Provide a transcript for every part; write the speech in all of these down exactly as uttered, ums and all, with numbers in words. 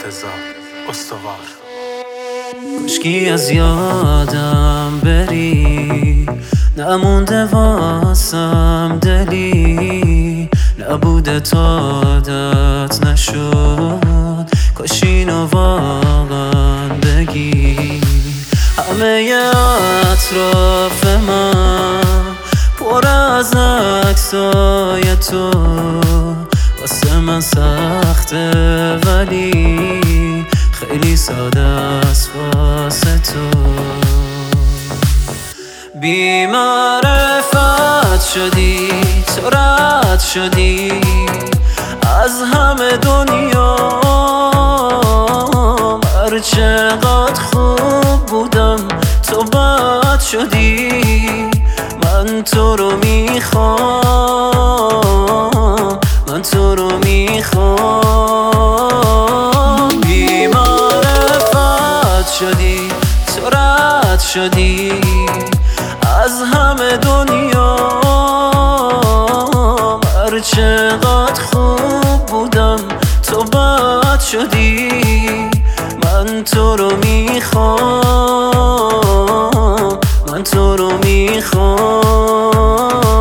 مرتضی استوار. کشکی از یادم بری، نمونده واسم دلی، نبوده تادت نشد، کاش اینو واقعا بگی. همه اطراف من پر از عکسای تو، واسه من سخته ولی خیلی ساده است واسه تو. بی معرفت شدی، تو رد شدی از همه دنیا. هر چقدر خوب بودم تو بد شدی. من تو رو میخوام، من تو رو میخوام. بی معرفت شدی، تو رد شدی از همه دنیا. هر چقدر خوب بودم تو بد شدی. من تو رو میخوام، من تو رو میخوام.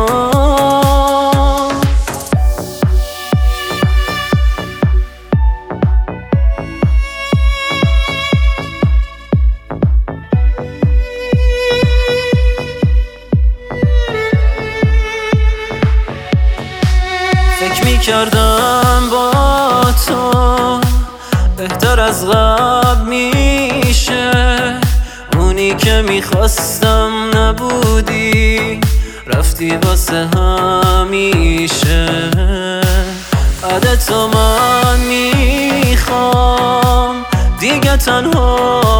فکر میکردم با تو بهتر از قبل میشه، اونی که میخواستم نبودی، رفتی واسه همیشه. بعد تو من میخوام دیگه تنها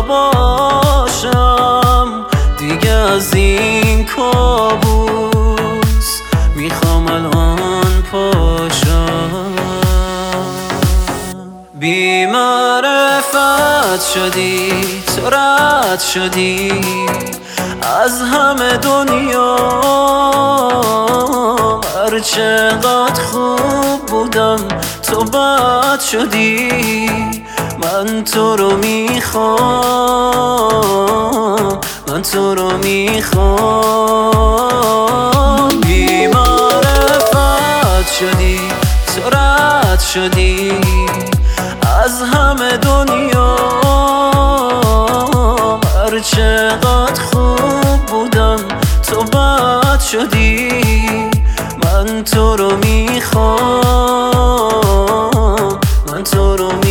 باشم، دیگه از این کابوس میخوام الان پاشم. بی معرفت شدی، تو رد شدی از همه دنیا. هر چقدر خوب بودم تو بد شدی. من تو رو میخوام، من تو رو میخوام. بی معرفت شدی، تو رد شدی از همه دنیا. هر چقدر خوب بودم تو بد شدی. من تو رو میخوام، من تو رو میخوام.